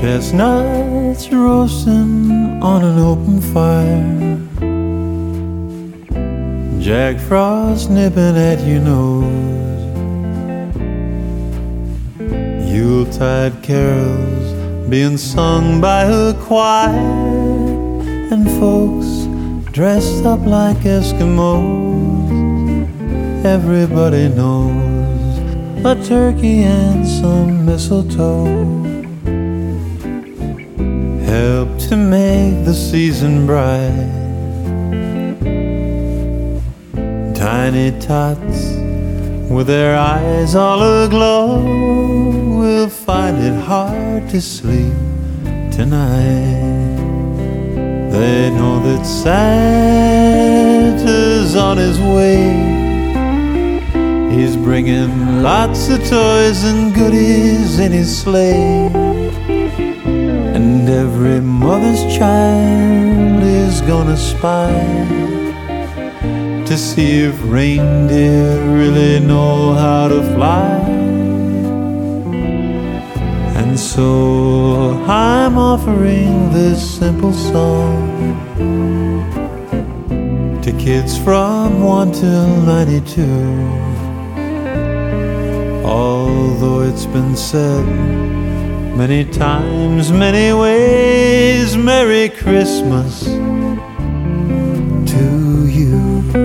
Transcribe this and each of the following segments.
Chestnuts roasting on an open fire, Jack Frost nipping at your nose, Yuletide carols being sung by a choir, and folks dressed up like Eskimos. Everybody knows a turkey and some mistletoe help to make the season bright. Tiny tots with their eyes all aglow will find it hard to sleep tonight. They know that Santa's on his way. He's bringing lots of toys and goodies in his sleigh. And every mother's child is gonna spy to see if reindeer really know how to fly. And so I'm offering this simple song to kids from 1 till 92. Although it's been said many times, many ways, Merry Christmas to you.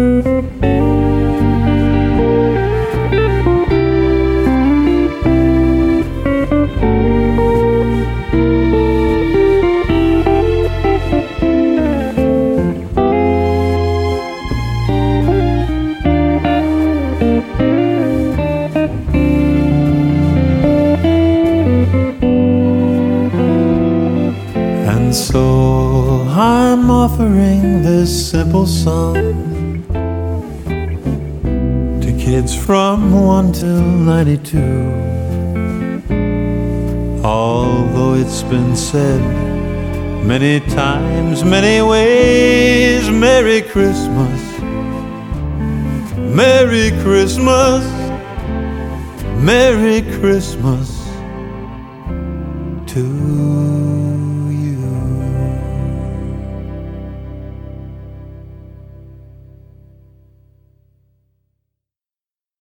And so I'm offering this simple song to kids from 1 till 92. Although it's been said many times, many ways, Merry Christmas, Merry Christmas, Merry Christmas to